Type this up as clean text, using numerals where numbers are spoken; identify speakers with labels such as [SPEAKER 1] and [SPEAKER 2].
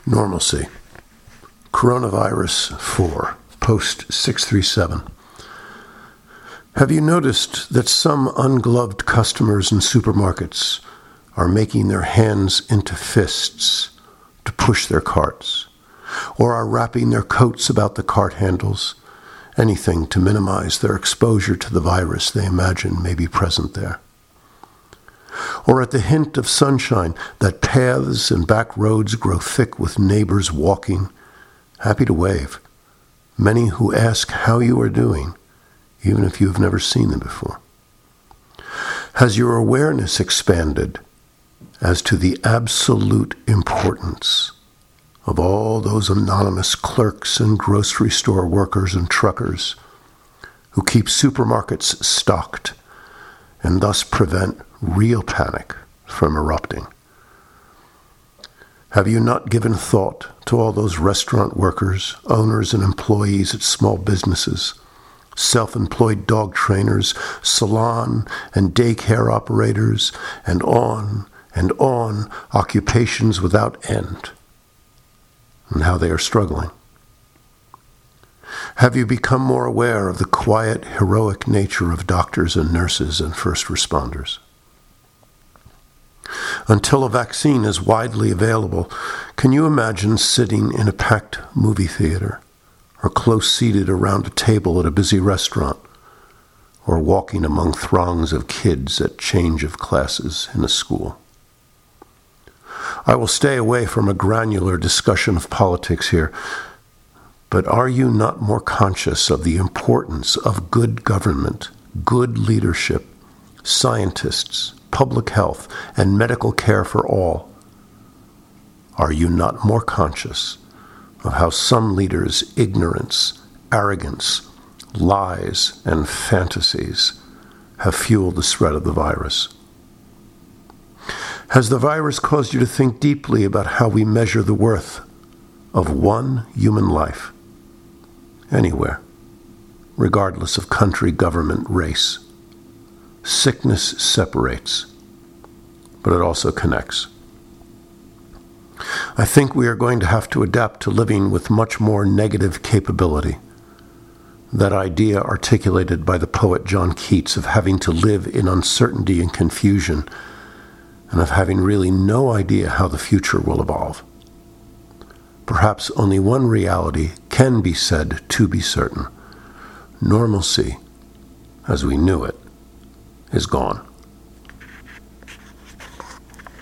[SPEAKER 1] Normalcy. Coronavirus 4, post 637. Have you noticed that some ungloved customers in supermarkets are making their hands into fists to push their carts, or are wrapping their coats about the cart handles, anything to minimize their exposure to the virus they imagine may be present there? Or at the hint of sunshine that paths and back roads grow thick with neighbors walking, happy to wave, many who ask how you are doing, even if you have never seen them before? Has your awareness expanded as to the absolute importance of all those anonymous clerks and grocery store workers and truckers who keep supermarkets stocked and thus prevent real panic from erupting? Have you not given thought to all those restaurant workers, owners and employees at small businesses, self-employed dog trainers, salon and daycare operators, and on occupations without end, and how they are struggling? Have you become more aware of the quiet, heroic nature of doctors and nurses and first responders? Until a vaccine is widely available, can you imagine sitting in a packed movie theater, or close-seated around a table at a busy restaurant, or walking among throngs of kids at change of classes in a school? I will stay away from a granular discussion of politics here, but are you not more conscious of the importance of good government, good leadership, scientists, public health, and medical care for all? Are you not more conscious of how some leaders' ignorance, arrogance, lies, and fantasies have fueled the spread of the virus? Has the virus caused you to think deeply about how we measure the worth of one human life, anywhere, regardless of country, government, race? Sickness separates, but it also connects. I think we are going to have to adapt to living with much more negative capability. That idea articulated by the poet John Keats of having to live in uncertainty and confusion, and of having really no idea how the future will evolve. Perhaps only one reality can be said to be certain. Normalcy, as we knew it, is gone.